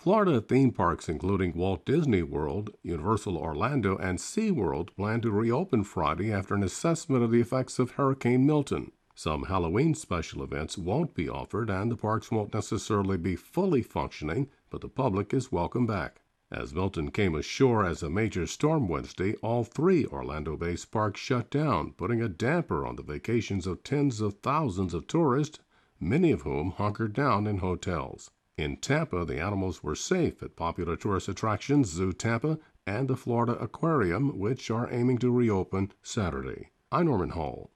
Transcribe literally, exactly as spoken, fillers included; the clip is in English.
Florida theme parks including Walt Disney World, Universal Orlando, and SeaWorld plan to reopen Friday after an assessment of the effects of Hurricane Milton. Some Halloween special events won't be offered and the parks won't necessarily be fully functioning, but the public is welcome back. As Milton came ashore as a major storm Wednesday, all three Orlando-based parks shut down, putting a damper on the vacations of tens of thousands of tourists, many of whom hunkered down in hotels. In Tampa, the animals were safe at popular tourist attractions Zoo Tampa and the Florida Aquarium, which are aiming to reopen Saturday. I'm Norman Hall.